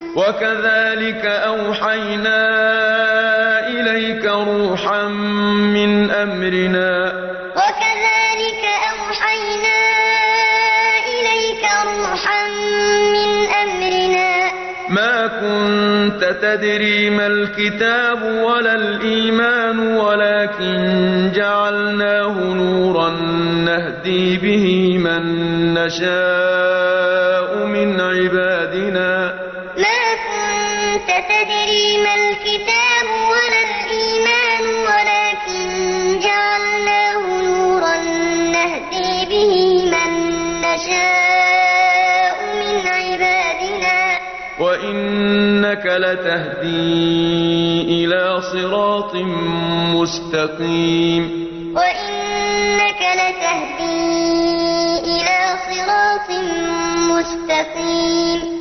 وكذلك أوحينا إليك روحا من أمرنا ما كنت تدري ما الكتاب ولا الإيمان ولكن جعلناه نورا نهدي به من نشاء من عبادنا وإنك لتهدي إلى صراط مستقيم